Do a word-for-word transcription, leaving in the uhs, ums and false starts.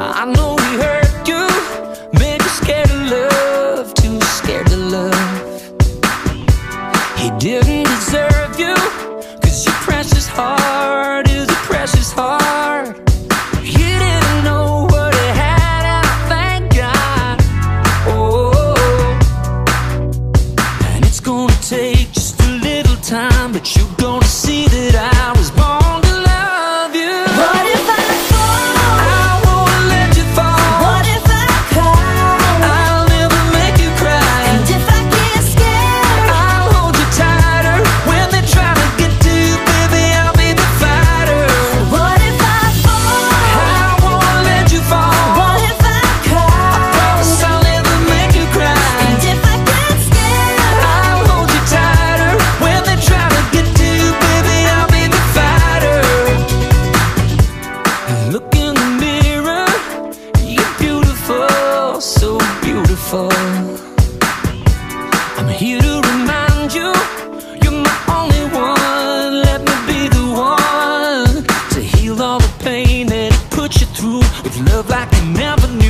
I know he hurt you, made you scared of love, too scared to love. He didn't deserve you, cause your precious heart is a precious heart. He didn't know what he had, and I thank God. Oh, and it's gonna take just a little time, but you're gonna see that I was born to love you. What if I fall? I won't let you fall. What if I cry? I'll never make you cry. And if I get scared, I'll hold you tighter. When they try to get to you, baby, I'll be the fighter. what if I fall? I won't let you fall. What if I cry? Promise I'll never make you cry. And if I get scared, I'll hold you tighter. When they try to get to you, baby, I'll be the fighter. Look in the mirror, you're beautiful, so beautiful. I'm here to remind you, you're my only one. Let me be the one to heal all the pain that it put you through, with love like you never knew.